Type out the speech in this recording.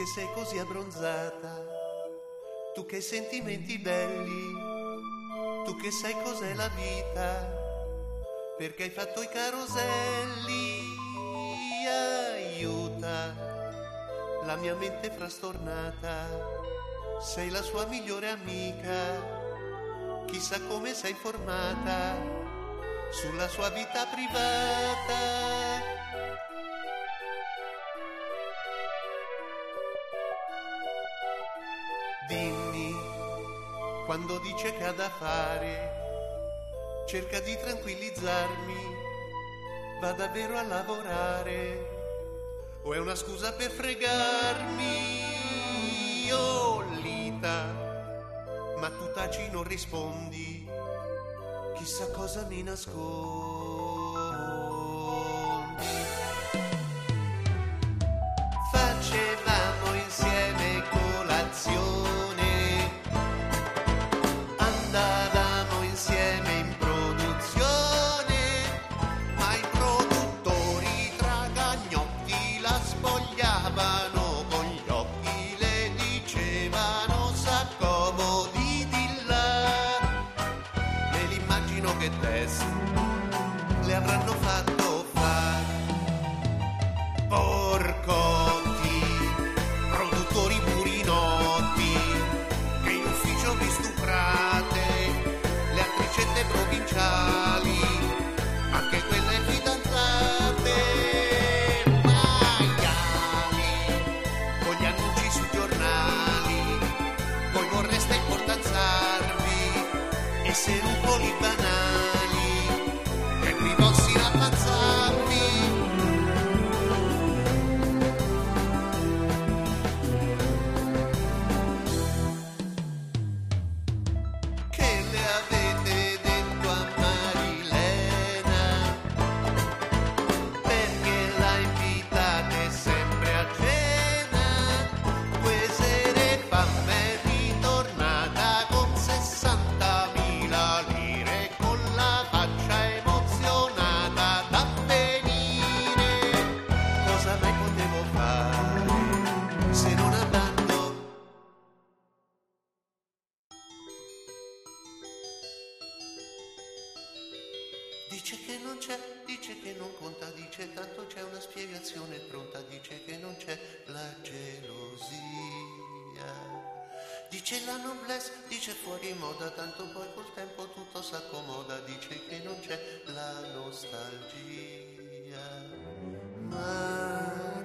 che sei così abbronzata, tu che hai sentimenti belli, tu che sai cos'è la vita, perché hai fatto i caroselli. Aiuta la mia mente frastornata, sei la sua migliore amica, chissà come sei informata sulla sua vita privata. Dimmi, quando dice che ha da fare, cerca di tranquillizzarmi, va davvero a lavorare o è una scusa per fregarmi? Oh Lita, ma tu taci, non rispondi, chissà cosa mi nascondi. Facevamo insieme colazione, andavamo insieme in produzione, ma i produttori tragagnotti la spogliavano con gli occhi, le dicevano s'accomodi di là. Me l'immagino che test le avranno fatto fare. Porcotti, produttori burinotti, che in ufficio vi stuprate, le attricette provinciali, anche quelle fidanzate, maiali, con gli annunci sui giornali, voi vorreste importanzarvi, essere un po' banali, e qui vostri ammazzarvi. Che le avete detto a Marilena? Perché la invitate sempre a cena? 2 sere fa m'è ritornata con 60.000 lire, con la faccia emozionata da venire. Cosa mai potevo fare se non andando? Dice che non c'è, dice che non conta, dice tanto c'è una spiegazione pronta, dice che non c'è la gelosia, dice la noblesse, dice fuori moda, tanto poi col tempo tutto s'accomoda, dice che non c'è la nostalgia. Ma